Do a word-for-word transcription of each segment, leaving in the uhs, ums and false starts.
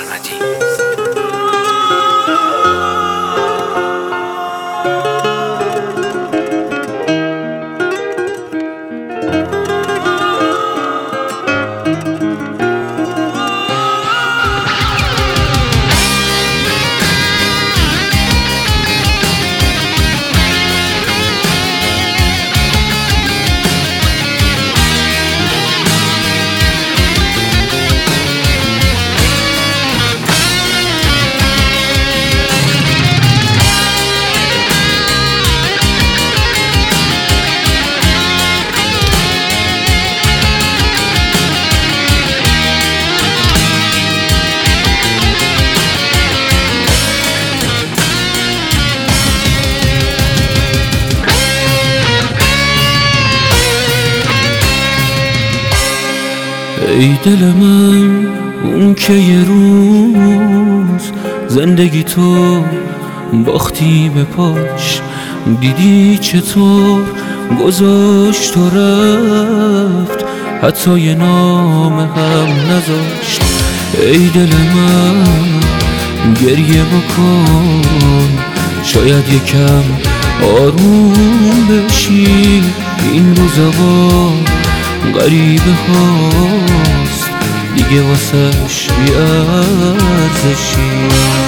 سرمدی. ای دل من اون که یه روز زندگی تو باختی به پاش، دیدی چطور گذاشت و رفت، حتی یه نام هم نذاشت. ای دل من گریه بکن، شاید یکم آروم بشی، این روزا غریبه هاست دیگه واسش بی‌ارزشی.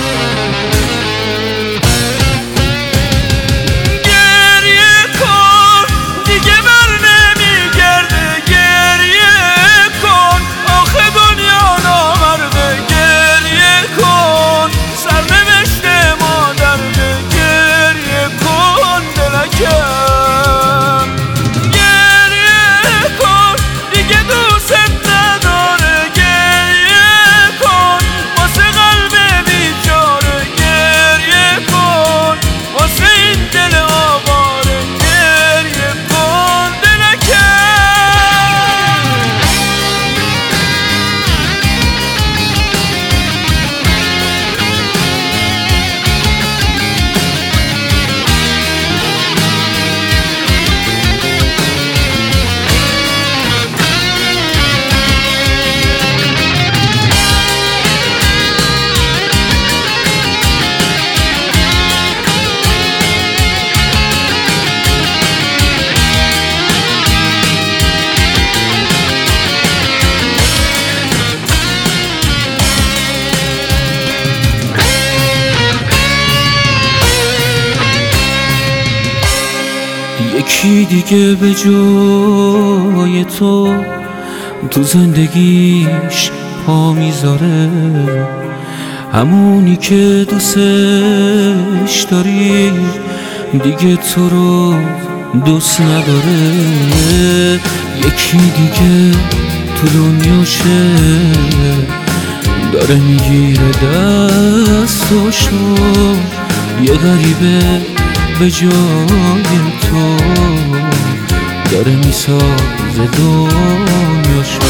یکی دیگه به جای تو تو زندگیش پا میذاره، همونی که دوستش داری دیگه تو رو دوست نداره. یکی دیگه تو دنیاشه داره میگیره دستاشو، یه غریبه به جای تو داره میسازه دنیاشو.